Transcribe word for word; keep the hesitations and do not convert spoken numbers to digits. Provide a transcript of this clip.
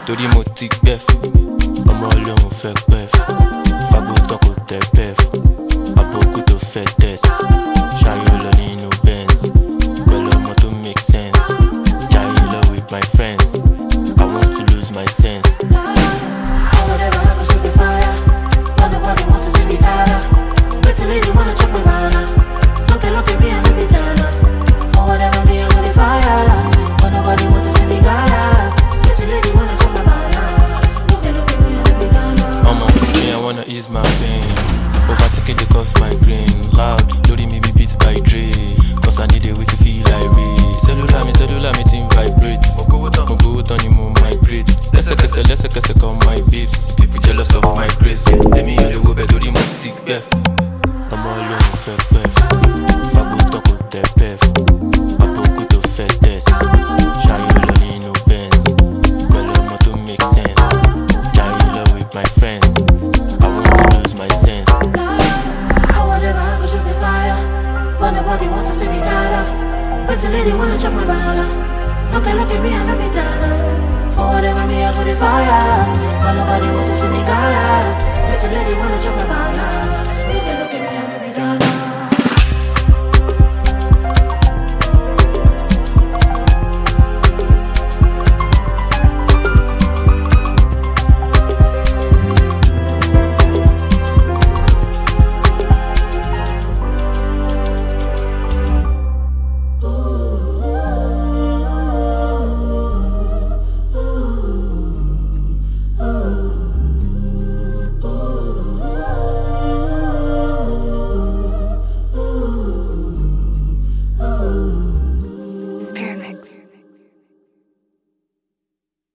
torí mo ti gbẹ́f. Ọmọ Ọlọ́run fẹ́ pẹ́f. Fagbó tán kò tẹ pẹ́f. Àbòkú tó fẹ́ test. Ṣayó lọ nínú Benz. Pẹ̀lú ọmọ tó make sense. Jayé lọ with my friends. I want to lose my sense. For whatever happens, you'll be fire. But nobody wants to see me die. Pretty lady wanna check my banana. Look at, look at me, I'm a bit down. For whatever me, I'm gonna fire. But nobody wants to see me die. Pretty lady wanna check my banana. Look at, look at me, I'm a bit down. Mama, me, I wanna ease my pain. Overtaking the cause migraine. Loud, lórí mi be beat by Dre. Cause I need a way to feel like rain. Cellular me, cellular me, team vibrate. Mo gbowó tán ni mo migrate. Lẹ́sẹ̀kẹsẹ̀, lẹ́sẹ̀kẹsẹ̀ call my babes. People jealous of my grace. Èmi yẹn lè wo bẹ̀ torí mo ti gbẹ́f. Ọmọ Ọlọ́run fẹ́ pẹ́f. Fagbó tán kò tẹ pẹ́f. Àbòkú tó fẹ́ test. Ṣayó lọ nínú Benz. Pẹ̀lú ọmọ tó make sense. Jayé lọ with my friends. I want to lose my sense. For whatever happens, you'll be fire. But nobody wants to see me die. Pretty lady wanna check my banana. Look at, look at me, I'm a bit down. For whatever me, I'm gonna fire. But nobody wants to see me die. Pretty lady wanna check my banana.